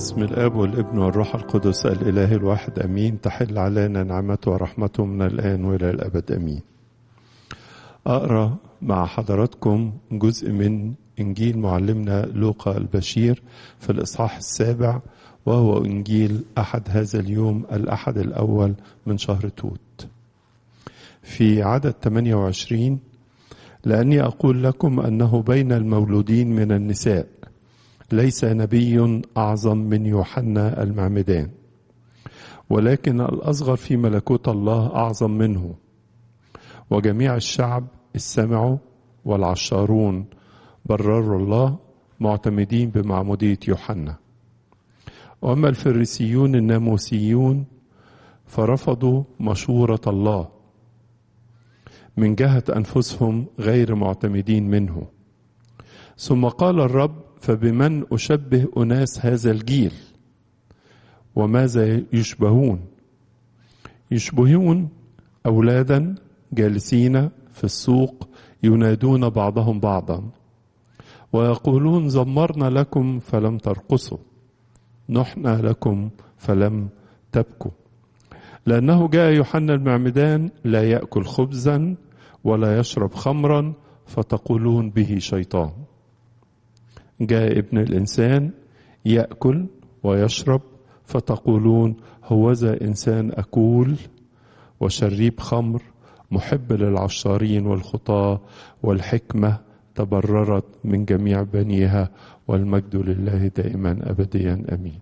باسم الآب والابن والروح القدس الإله الواحد أمين. تحل علينا نعمته ورحمته من الآن وإلى الأبد أمين. أقرأ مع حضراتكم جزء من إنجيل معلمنا لوقا البشير في الإصحاح 7، وهو إنجيل أحد هذا اليوم الأحد الأول من شهر توت. في عدد 28: لأني أقول لكم أنه بين المولودين من النساء ليس نبي أعظم من يوحنا المعمدان، ولكن الأصغر في ملكوت الله أعظم منه. وجميع الشعب السمعوا والعشارون برروا الله معتمدين بمعمودية يوحنا. وأما الفريسيون الناموسيون فرفضوا مشورة الله من جهة أنفسهم غير معتمدين منه. ثم قال الرب: فبمن أشبه أناس هذا الجيل؟ وماذا يشبهون؟ يشبهون أولادا جالسين في السوق ينادون بعضهم بعضا ويقولون: زمرنا لكم فلم ترقصوا، نحنا لكم فلم تبكوا. لأنه جاء يوحنا المعمدان لا يأكل خبزا ولا يشرب خمرا فتقولون به شيطان. جاء ابن الإنسان يأكل ويشرب فتقولون هوذا إنسان أكول وشريب خمر محب للعشارين والخطاة، والحكمة تبررت من جميع بنيها، والمجد لله دائما أبديا أمين.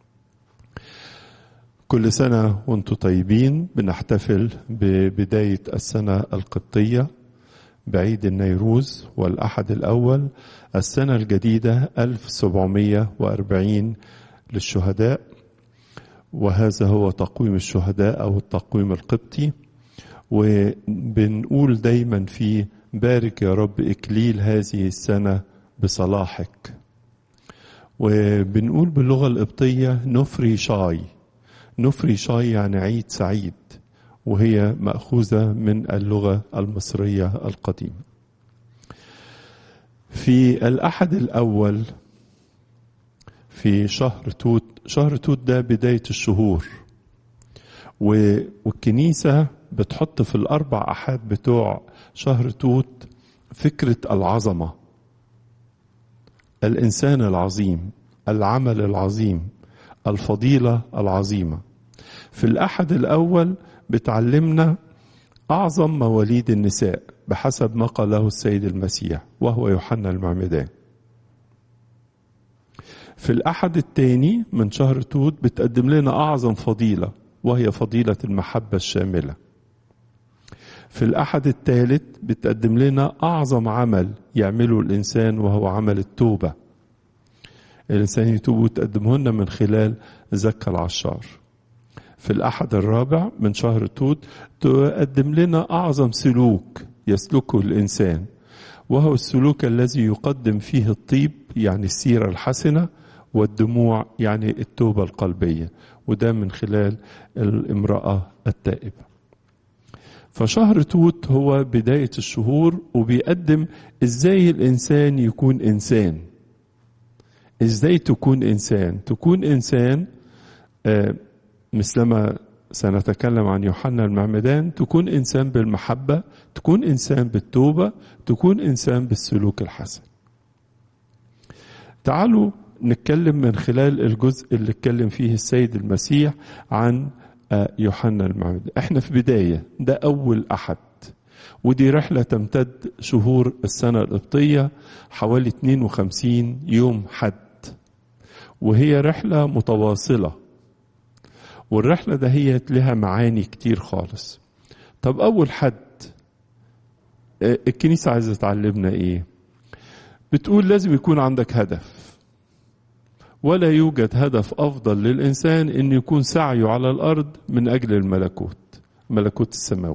كل سنة وانتم طيبين. بنحتفل ببداية السنة القبطية بعيد النيروز والأحد الأول، السنة الجديدة 1740 للشهداء، وهذا هو تقويم الشهداء أو التقويم القبطي. وبنقول دايما فيه: بارك يا رب إكليل هذه السنة بصلاحك. وبنقول باللغة القبطية نفري شاي. نفري شاي يعني عيد سعيد، وهي مأخوذة من اللغة المصرية القديمة. في الأحد الأول في شهر توت، شهر توت ده بداية الشهور، والكنيسة بتحط في الأربع أحاد بتوع شهر توت فكرة العظمة، الإنسان العظيم، العمل العظيم، الفضيلة العظيمة. في الأحد الأول بتعلمنا أعظم مواليد النساء بحسب ما قاله السيد المسيح، وهو يوحنا المعمدان. في الأحد الثاني من شهر توت بتقدم لنا أعظم فضيلة، وهي فضيلة المحبة الشاملة. في الأحد الثالث بتقدم لنا أعظم عمل يعمله الإنسان، وهو عمل التوبة. الإنسان يتوب وتقدمه لنا من خلال زكا العشار. في الأحد الرابع من شهر توت تقدم لنا أعظم سلوك يسلكه الإنسان، وهو السلوك الذي يقدم فيه الطيب يعني السيرة الحسنة، والدموع يعني التوبة القلبية، وده من خلال الامرأة التائبة. فشهر توت هو بداية الشهور، وبيقدم إزاي الإنسان يكون إنسان. إزاي تكون إنسان؟ تكون إنسان مثلما سنتكلم عن يوحنا المعمدان، تكون إنسان بالمحبة، تكون إنسان بالتوبة، تكون إنسان بالسلوك الحسن. تعالوا نتكلم من خلال الجزء اللي اتكلم فيه السيد المسيح عن يوحنا المعمدان. احنا في بداية، ده أول أحد، ودي رحلة تمتد شهور السنة القبطية حوالي 52 يوم حد، وهي رحلة متواصلة، والرحلة ده هي لها معاني كتير خالص. طب أول حد الكنيسة عايزة تعلمنا إيه؟ بتقول لازم يكون عندك هدف، ولا يوجد هدف أفضل للإنسان إن يكون سعيه على الأرض من أجل الملكوت السماوي.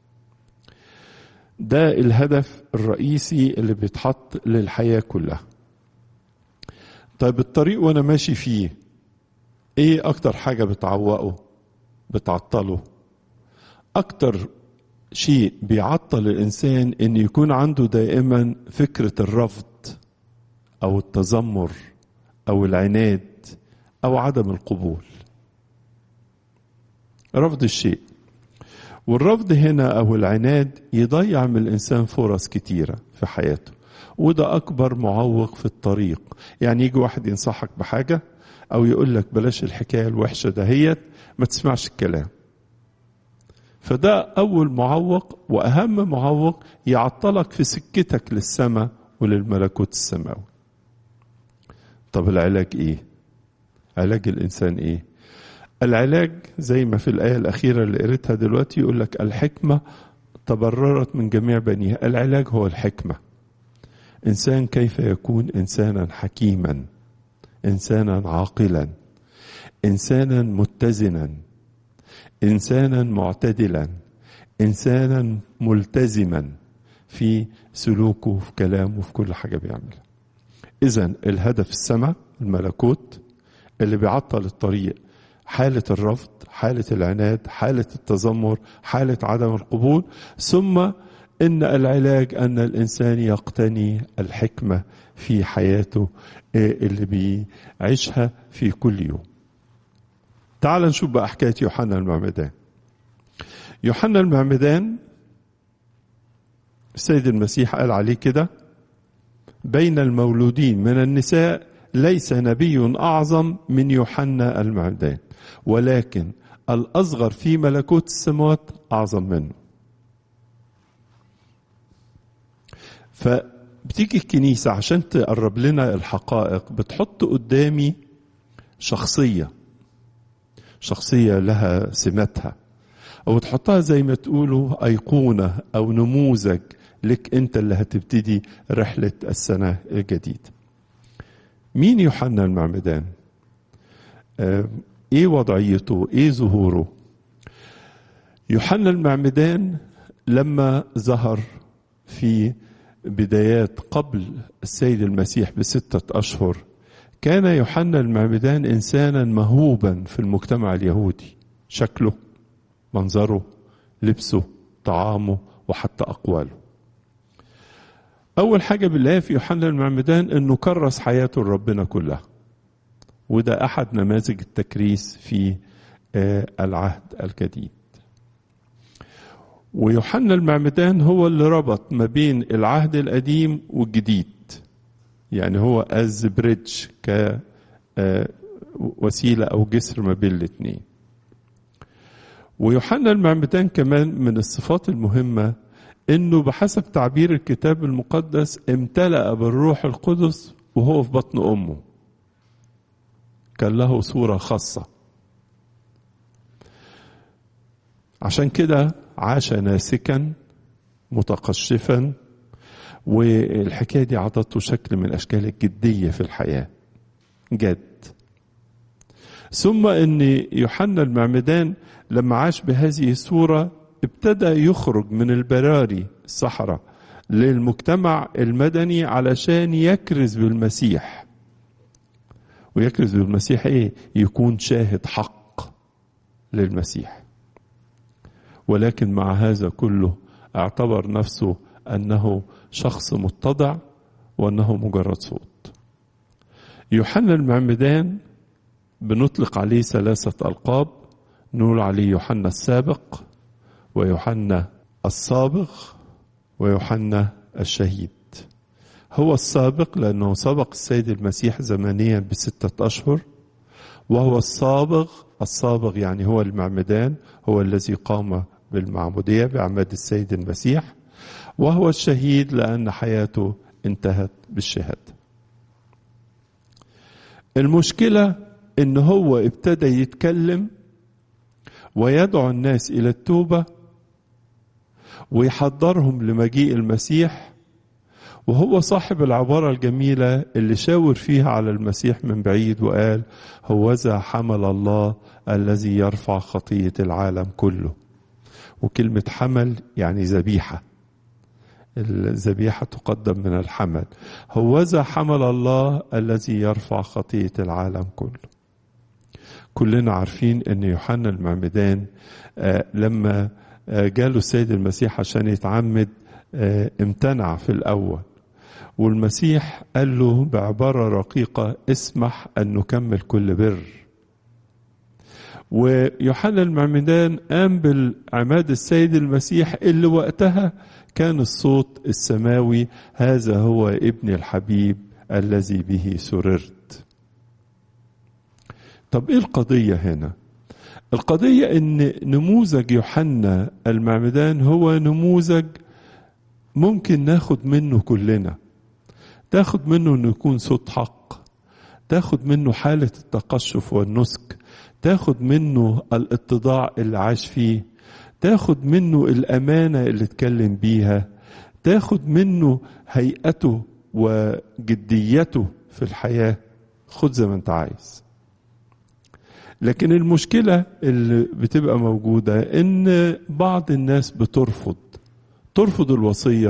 ده الهدف الرئيسي اللي بيتحط للحياة كلها. طيب الطريق وأنا ماشي فيه ايه اكتر حاجة بتعوقه بتعطله؟ اكتر شيء بيعطل الانسان ان يكون عنده دائما فكرة الرفض او التذمر او العناد أو عدم القبول، رفض الشيء. والرفض هنا أو العناد يضيع من الإنسان فرص كتيرة في حياته، وده أكبر معوق في الطريق. يعني يجي واحد ينصحك بحاجة أو يقول لك بلاش الحكاية الوحشة دهيت، ما تسمعش الكلام. فده أول معوق وأهم معوق يعطلك في سكتك للسماء وللملكوت السماوي. طب العلاج إيه؟ علاج الإنسان إيه؟ العلاج زي ما في الآية الأخيرة اللي قريتها دلوقتي يقول لك الحكمة تبررت من جميع بنيها. العلاج هو الحكمة. إنسان كيف يكون إنسانا حكيما، إنسانا عاقلا، إنسانا متزنا، إنسانا معتدلا، إنسانا ملتزما في سلوكه، في كلامه، في كل حاجة بيعملها. إذن الهدف السماء، الملكوت. اللي بيعطل الطريق حالة الرفض، حالة العناد، حالة التذمر، حالة عدم القبول. ثم إن العلاج أن الإنسان يقتني الحكمة في حياته اللي بيعيشها في كل يوم. تعال نشوف بقى حكاية يوحنا المعمدان. يوحنا المعمدان السيد المسيح قال عليه كده: بين المولودين من النساء ليس نبي أعظم من يوحنا المعمدان، ولكن الأصغر في ملكوت السماوات أعظم منه. فبتيجي الكنيسة عشان تقرب لنا الحقائق بتحط قدامي شخصية لها سماتها، أو تحطها زي ما تقولوا أيقونة أو نموذج لك أنت اللي هتبتدي رحلة السنة الجديدة. مين يوحنا المعمدان؟ ايه وضعيته؟ ايه ظهوره؟ يوحنا المعمدان لما ظهر في بدايات قبل السيد المسيح ب6 أشهر، كان يوحنا المعمدان إنسانا مهوبا في المجتمع اليهودي. شكله، منظره، لبسه، طعامه، وحتى أقواله. أول حاجة بنلاقيها في يوحنا المعمدان إنه كرس حياته لربنا كلها، وده أحد نماذج التكريس في العهد الجديد. ويوحنا المعمدان هو اللي ربط ما بين العهد القديم والجديد، يعني هو از بريدج، كوسيلة أو جسر ما بين الاثنين. ويوحنا المعمدان كمان من الصفات المهمة إنه بحسب تعبير الكتاب المقدس امتلأ بالروح القدس وهو في بطن أمه. كان له صورة خاصة، عشان كده عاش ناسكا متقشفا، والحكاية دي عطته شكل من أشكال الجدية في الحياة، جد. ثم أن يوحنا المعمدان لما عاش بهذه الصورة ابتدى يخرج من البراري الصحراء للمجتمع المدني علشان يكرز بالمسيح. ويكرز بالمسيح ايه؟ يكون شاهد حق للمسيح. ولكن مع هذا كله اعتبر نفسه انه شخص متضع وانه مجرد صوت. يوحنا المعمدان بنطلق عليه 3 ألقاب، نقول عليه يوحنا السابق، ويوحنا الصابغ، ويوحنا الشهيد. هو السابق لأنه سبق السيد المسيح زمنيا ب6 أشهر، وهو الصابغ يعني هو المعمدان، هو الذي قام بالمعمودية بعماد السيد المسيح. وهو الشهيد لأن حياته انتهت بالشهادة. المشكلة إن هو ابتدى يتكلم ويدعو الناس إلى التوبة ويحضرهم لمجيء المسيح، وهو صاحب العبارة الجميلة اللي شاور فيها على المسيح من بعيد وقال: هوذا حمل الله الذي يرفع خطية العالم كله. وكلمة حمل يعني ذبيحة، الذبيحة تقدم من الحمل. هوذا حمل الله الذي يرفع خطية العالم كله. كلنا عارفين ان يوحنا المعمدان لما جاله السيد المسيح عشان يتعمد امتنع في الأول، والمسيح قال له بعبارة رقيقة: اسمح أن نكمل كل بر. ويوحنا المعمدان قام بالعماد السيد المسيح اللي وقتها كان الصوت السماوي: هذا هو ابن الحبيب الذي به سررت. طب ايه القضية هنا؟ القضية ان نموذج يوحنا المعمدان هو نموذج ممكن ناخد منه كلنا. تاخد منه انه يكون صوت حق، تاخد منه حالة التقشف والنسك، تاخد منه الاتضاع اللي عاش فيه، تاخد منه الأمانة اللي اتكلم بيها، تاخد منه هيئته وجديته في الحياة. خد زي ما انت عايز. لكن المشكلة اللي بتبقى موجودة ان بعض الناس ترفض الوصية،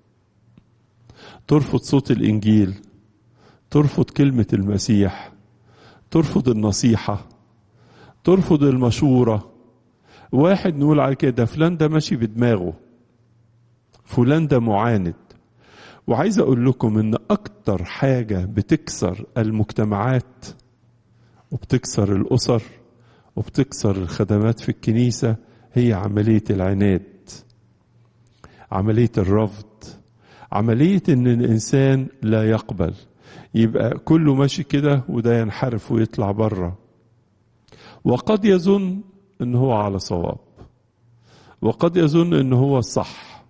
ترفض صوت الإنجيل، ترفض كلمة المسيح، ترفض النصيحة، ترفض المشورة. واحد نقول على كده: فلان ده ماشي بدماغه، فلان ده معاند. وعايز أقول لكم إن أكتر حاجة بتكسر المجتمعات وبتكسر الأسر وبتكسر الخدمات في الكنيسة هي عملية العناد، عملية الرفض، عملية إن الإنسان لا يقبل، يبقى كله ماشي كده وده ينحرف ويطلع بره. وقد يظن إن هو على صواب، وقد يظن إن هو الصح.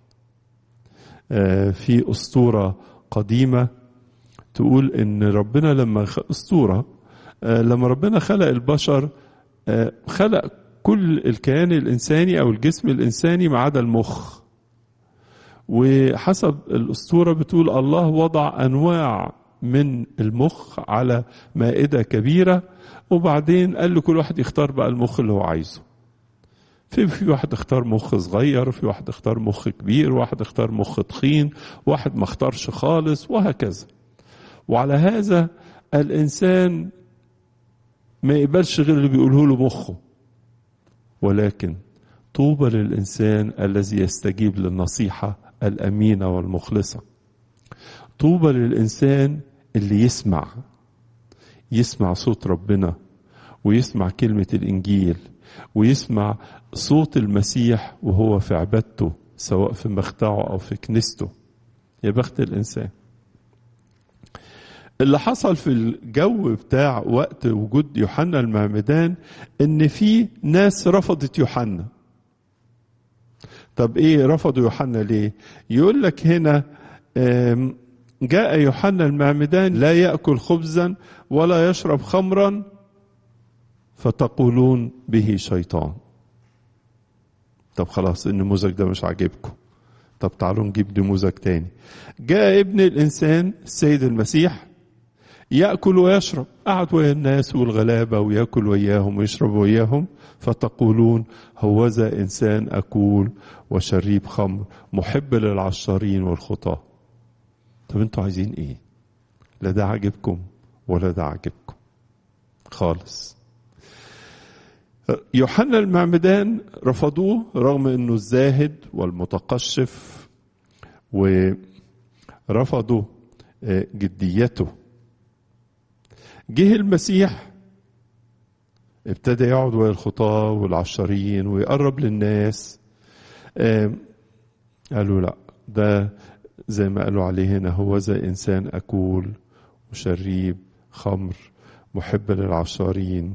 في أسطورة قديمة تقول إن ربنا لما ربنا خلق البشر خلق كل الكيان الإنساني أو الجسم الإنساني ما عدا المخ. وحسب الأسطورة بتقول الله وضع أنواع من المخ على مائدة كبيرة، وبعدين قال له كل واحد يختار بقى المخ اللي هو عايزه. في واحد اختار مخ صغير، في واحد اختار مخ كبير، واحد اختار مخ تخين، واحد ما اختارش خالص، وهكذا. وعلى هذا الإنسان ما يقبلش غير اللي بيقوله له مخه. ولكن طوبى للإنسان الذي يستجيب للنصيحة الأمينة والمخلصة. طوبى للإنسان اللي يسمع صوت ربنا، ويسمع كلمة الإنجيل، ويسمع صوت المسيح وهو في عبادته، سواء في مخدعه أو في كنيسته. يا بخت الإنسان. اللي حصل في الجو بتاع وقت وجود يوحنا المعمدان ان في ناس رفضت يوحنا. طب ايه رفضوا يوحنا ليه؟ يقول لك هنا جاء يوحنا المعمدان لا يأكل خبزا ولا يشرب خمرا فتقولون به شيطان. طب خلاص النموذج ده مش عاجبكم، طب تعالوا نجيب نموذج تاني. جاء ابن الإنسان السيد المسيح يأكل ويشرب، قعد ويا الناس والغلابة ويأكل وياهم ويشرب وياهم، فتقولون هوذا إنسان أكول وشريب خمر محب للعشارين والخطاة. طب انتوا عايزين ايه؟ لا ده عاجبكم ولا ده عاجبكم خالص. يوحنا المعمدان رفضوه رغم انه الزاهد والمتقشف، ورفضوا جديته. جه المسيح ابتدى يقعد ويا الخطاة والعشارين ويقرب للناس. قالوا لا، ده زي ما قالوا عليه هنا هوذا إنسان أكول وشريب خمر محب للعشارين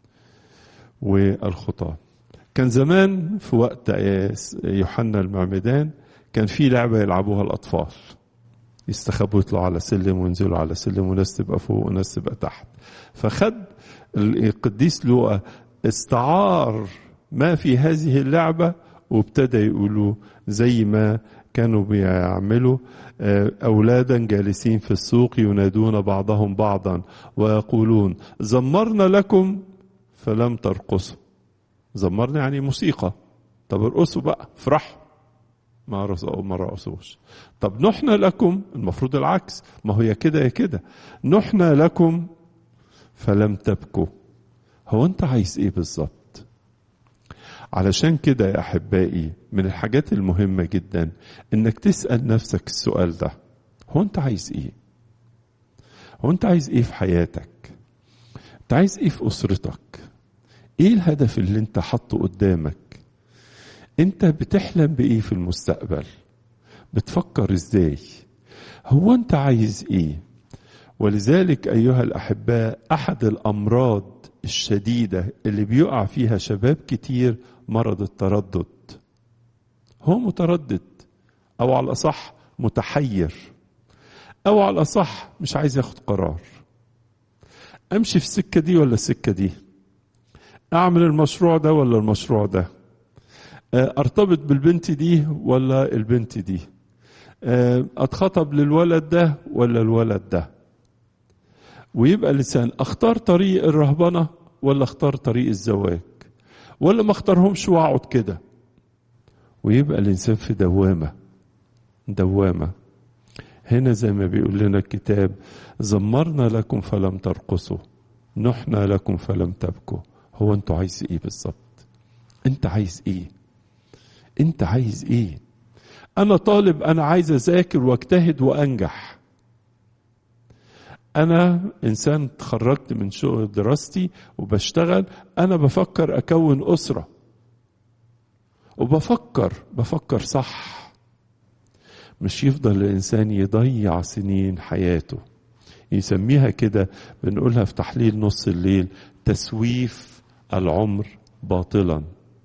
والخطاة. كان زمان في وقت يوحنا المعمدان كان في لعبة يلعبوها الأطفال، يستخبوا يطلعوا على سلم وينزلوا على سلم، وناس تبقى فوق وناس تبقى تحت. فخد القديس لوقا استعار ما في هذه اللعبة وابتدى يقولوا زي ما كانوا بيعملوا أولادا جالسين في السوق ينادون بعضهم بعضا ويقولون زمرنا لكم فلم ترقصوا. زمرنا يعني موسيقى، طب ارقصوا بقى افرحوا، ما رقصوش. طب نحن لكم، المفروض العكس، ما هو يا كده يا كده، نحن لكم فلم تبكوا. هو انت عايز ايه بالظبط؟ علشان كده يا احبائي من الحاجات المهمة جدا انك تسأل نفسك السؤال ده، هو انت عايز ايه؟ هو انت عايز ايه في حياتك؟ انت عايز ايه في اسرتك؟ ايه الهدف اللي انت حاطه قدامك؟ انت بتحلم بايه في المستقبل؟ بتفكر ازاي؟ هو انت عايز ايه؟ ولذلك ايها الاحباء، احد الامراض الشديدة اللي بيقع فيها شباب كتير مرض التردد. هو متردد، او على الاصح متحير، او على الاصح مش عايز ياخد قرار. امشي في السكة دي ولا السكة دي؟ اعمل المشروع ده ولا المشروع ده؟ ارتبط بالبنت دي ولا البنت دي؟ اتخطب للولد ده ولا الولد ده؟ ويبقى الانسان اختار طريق الرهبنة ولا اختار طريق الزواج، ولا ما اختارهمش واقعد كده. ويبقى الانسان في دوامة. هنا زي ما بيقول لنا الكتاب: زمرنا لكم فلم ترقصوا، نحنا لكم فلم تبكوا. هو انتوا عايز ايه بالظبط؟ انت عايز ايه؟ انت عايز ايه؟ انا طالب، انا عايز اذاكر واجتهد وانجح. انا انسان اتخرجت من شغل دراستي وبشتغل، انا بفكر اكون اسرة، وبفكر صح. مش يفضل الانسان يضيع سنين حياته. يسميها كده، بنقولها في تحليل نص الليل: تسويف العمر باطلا.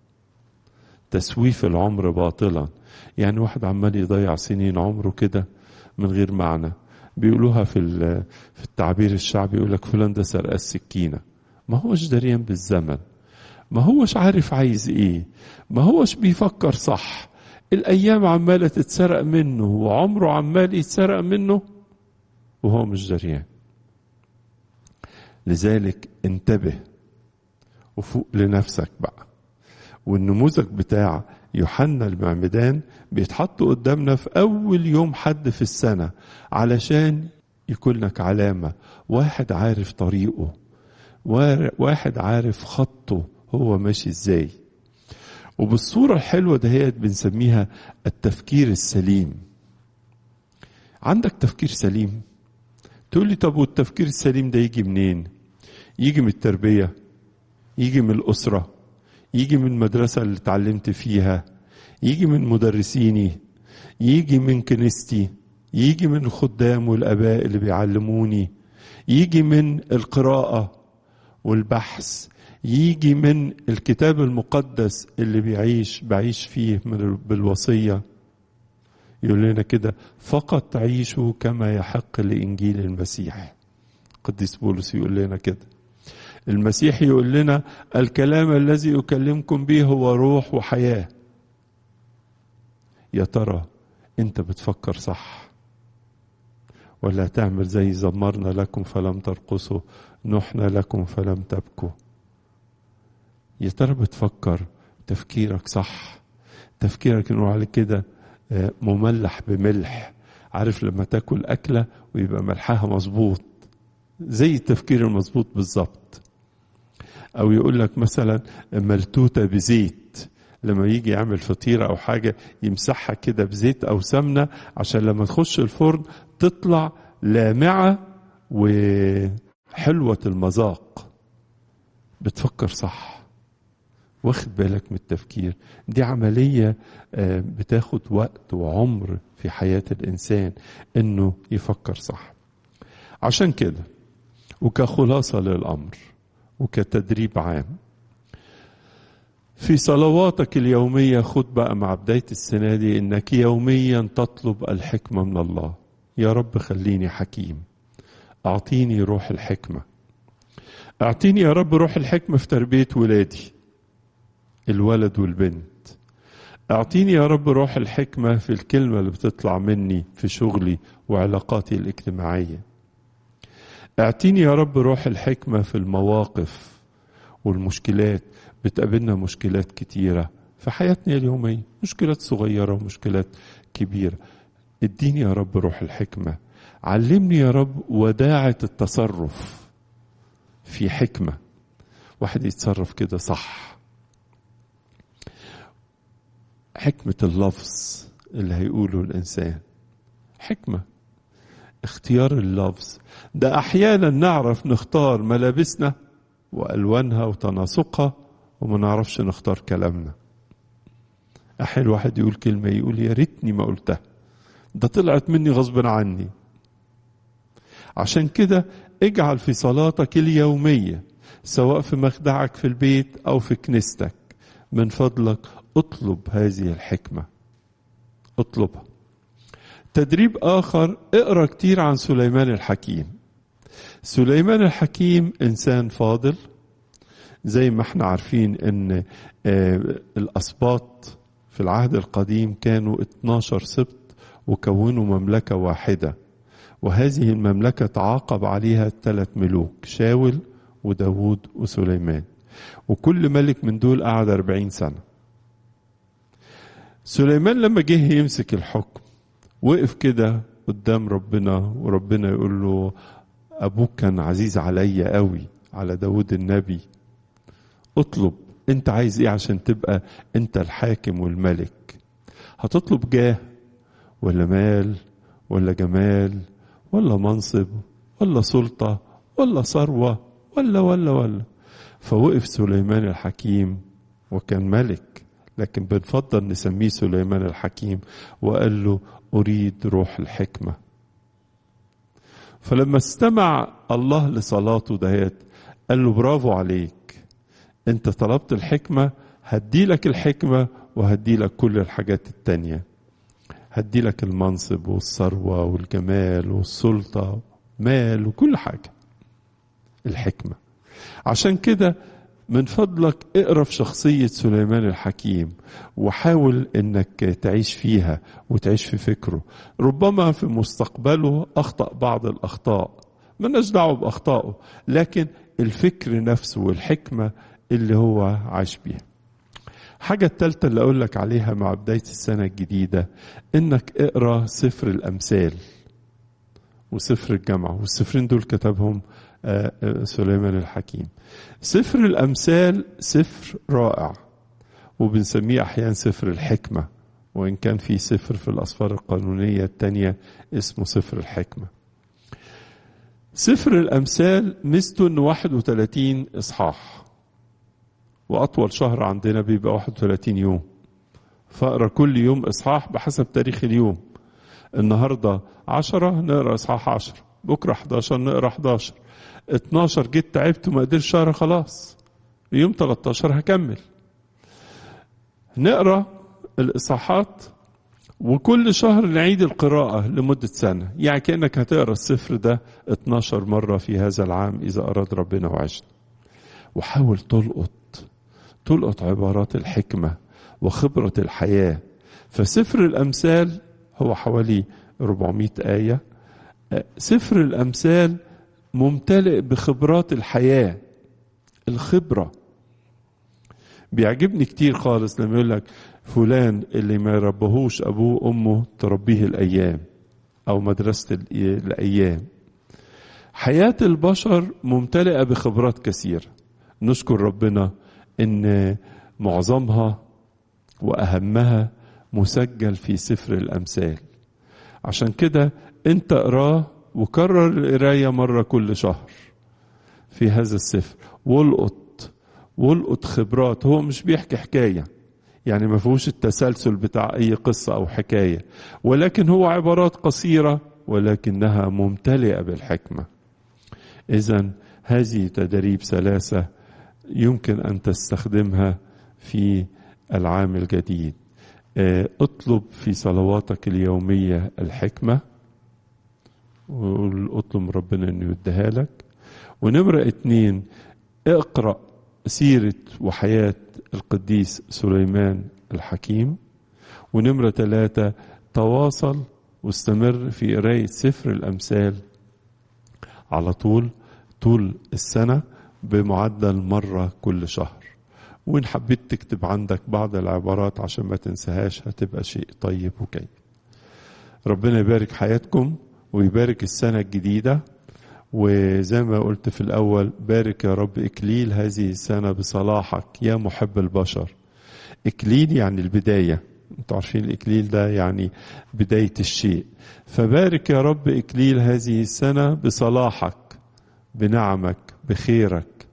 تسويف العمر باطلا، يعني واحد عمال يضيع سنين عمره كده من غير معنى. بيقولوها في التعبير الشعبي، يقول لك فلان ده سرق السكينة. ما هوش دريان بالزمن، ما هوش عارف عايز ايه، ما هوش بيفكر صح. الايام عمالة تتسرق منه، وعمره عمال يتسرق منه وهو مش دريان. لذلك انتبه وفوق لنفسك بقى. والنموذج بتاع يوحنا المعمدان بيتحط قدامنا في أول يوم حد في السنة، علشان يكون لك علامة. واحد عارف طريقه، واحد عارف خطه، هو ماشي ازاي. وبالصورة الحلوة دهيت بنسميها التفكير السليم. عندك تفكير سليم؟ تقول لي طب والتفكير السليم ده يجي منين؟ يجي من التربية، يجي من الأسرة، يجي من المدرسة اللي اتعلمت فيها، يجي من مدرسيني، يجي من كنيستي، يجي من الخدام والآباء اللي بيعلموني، يجي من القراءة والبحث، يجي من الكتاب المقدس اللي بعيش فيه بالوصية. يقول لنا كده: فقط عيشوا كما يحق لإنجيل المسيح. قديس بولس يقول لنا كده. المسيح يقول لنا: الكلام الذي أكلمكم به هو روح وحياة. يا ترى انت بتفكر صح، ولا تعمل زي زمرنا لكم فلم ترقصوا، نحنا لكم فلم تبكوا؟ يا ترى بتفكر تفكيرك صح؟ تفكيرك نقول عليه كده مملح بملح. عارف لما تاكل أكلة ويبقى ملحها مظبوط، زي التفكير المظبوط بالظبط. أو يقول لك مثلا ملتوتة بزيت، لما يجي يعمل فطيرة أو حاجة يمسحها كده بزيت أو سمنة، عشان لما تخش الفرن تطلع لامعة وحلوة المذاق. بتفكر صح، واخد بالك من التفكير. دي عملية بتاخد وقت وعمر في حياة الإنسان إنه يفكر صح. عشان كده وكخلاصة للأمر وكتدريب عام، في صلواتك اليومية خد بقى مع بداية السنة دي إنك يوميا تطلب الحكمة من الله. يا رب خليني حكيم، أعطيني روح الحكمة، أعطيني يا رب روح الحكمة في تربية ولادي الولد والبنت. أعطيني يا رب روح الحكمة في الكلمة اللي بتطلع مني في شغلي وعلاقاتي الاجتماعية. أعطيني يا رب روح الحكمة في المواقف والمشكلات. بتقابلنا مشكلات كتيرة في حياتنا اليومية، مشكلات صغيرة ومشكلات كبيرة. اديني يا رب روح الحكمة، علمني يا رب وداعة التصرف في حكمة، واحد يتصرف كده صح. حكمة اللفظ اللي هيقوله الإنسان، حكمة اختيار اللفظ ده احيانا نعرف نختار ملابسنا والوانها وتناسقها، وما نعرفش نختار كلامنا. احيانا الواحد يقول كلمة يقول يا ريتني ما قلتها، ده طلعت مني غصب عني. عشان كده اجعل في صلاتك اليومية، سواء في مخدعك في البيت او في كنيستك، من فضلك اطلب هذه الحكمة، اطلبها. تدريب آخر، اقرأ كتير عن سليمان الحكيم. سليمان الحكيم إنسان فاضل، زي ما احنا عارفين ان الأسباط في العهد القديم كانوا 12 سبط وكونوا مملكة واحدة، وهذه المملكة تعاقب عليها 3 ملوك، شاول وداود وسليمان، وكل ملك من دول قعد 40 سنة. سليمان لما جه يمسك الحكم وقف كده قدام ربنا، وربنا يقول له أبوك كان عزيز عليا قوي، على داود النبي، اطلب انت عايز ايه عشان تبقى انت الحاكم والملك. هتطلب جاه ولا مال ولا جمال ولا منصب ولا سلطة ولا ثروة ولا. فوقف سليمان الحكيم، وكان ملك لكن بنفضل نسميه سليمان الحكيم، وقال له أريد روح الحكمة. فلما استمع الله لصلاته دهيت قال له برافو عليك، انت طلبت الحكمة، هدي لك الحكمة وهدي لك كل الحاجات التانية، هدي لك المنصب والثروة والجمال والسلطة، مال وكل حاجة، الحكمة. عشان كده من فضلك اقرأ في شخصية سليمان الحكيم، وحاول انك تعيش فيها وتعيش في فكره. ربما في مستقبله اخطأ بعض الاخطاء، مالناش دعوه باخطائه، لكن الفكر نفسه والحكمة اللي هو عاش بيها. حاجة التالتة اللي اقول لك عليها مع بداية السنة الجديدة، انك اقرأ سفر الامثال وسفر الجامعة، والسفرين دول كتبهم سليمان الحكيم. سفر الأمثال سفر رائع، وبنسميه أحيانا سفر الحكمة، وإن كان في سفر في الأسفار القانونية التانية اسمه سفر الحكمة. سفر الأمثال ميزته إنه 31 إصحاح، وأطول شهر عندنا بيبقى 31 يوم، فأقرأ كل يوم إصحاح بحسب تاريخ اليوم. النهاردة 10 نقرأ إصحاح 10، بكرة 11 نقرأ 11، 12 جيت تعبت وما قدرش شهر، خلاص يوم 13 هكمل. نقرأ الإصحاحات وكل شهر نعيد القراءة لمدة سنة، يعني كأنك هتقرأ السفر ده 12 مرة في هذا العام إذا أراد ربنا وعشنا. وحاول تلقط عبارات الحكمة وخبرة الحياة. فسفر الأمثال هو حوالي 400 آية. سفر الأمثال ممتلئ بخبرات الحياة، الخبرة. بيعجبني كتير خالص لما يقول لك فلان اللي ما يربهوش أبوه أمه تربيه الأيام، أو مدرسة الأيام. حياة البشر ممتلئة بخبرات كثيرة، نشكر ربنا إن معظمها وأهمها مسجل في سفر الأمثال. عشان كده انت اقراه وكرر القراية مرة كل شهر في هذا السفر، والقط خبرات. هو مش بيحكي حكاية، يعني ما فيهوش التسلسل بتاع اي قصة او حكاية، ولكن هو عبارات قصيرة ولكنها ممتلئة بالحكمة. اذن هذه تدريب 3 يمكن ان تستخدمها في العام الجديد. اطلب في صلواتك اليومية الحكمة، واطلب ربنا انه يديها لك. ونمرة 2 اقرأ سيرة وحياة القديس سليمان الحكيم. ونمرة 3 تواصل واستمر في قراية سفر الأمثال على طول السنة بمعدل مرة كل شهر. وإن حبيت تكتب عندك بعض العبارات عشان ما تنساهاش هتبقى شيء طيب وجيد. ربنا يبارك حياتكم ويبارك السنة الجديدة. وزي ما قلت في الأول، بارك يا رب إكليل هذه السنة بصلاحك يا محب البشر. إكليل يعني البداية، انتوا عارفين الإكليل ده يعني بداية الشيء. فبارك يا رب إكليل هذه السنة بصلاحك، بنعمك، بخيرك،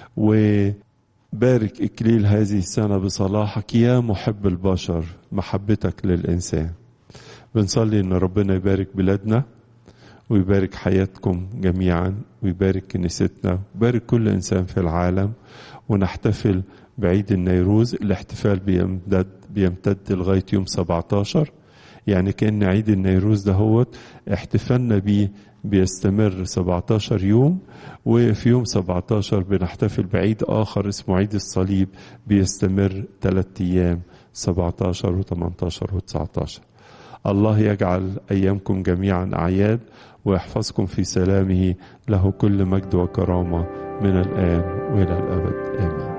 وبارك إكليل هذه السنة بصلاحك يا محب البشر، محبتك للإنسان. بنصلي إن ربنا يبارك بلادنا ويبارك حياتكم جميعا، ويبارك كنيستنا، ويبارك كل إنسان في العالم. ونحتفل بعيد النيروز. الاحتفال بيمتد لغاية يوم 17، يعني كأن عيد النيروز ده هو احتفالنا بيه بيستمر 17 يوم، وفي يوم 17 بنحتفل بعيد آخر اسمه عيد الصليب بيستمر 3 أيام، 17 و18 و19. الله يجعل أيامكم جميعا أعياد ويحفظكم في سلامه، له كل مجد وكرامة من الآن وإلى الأبد آمين.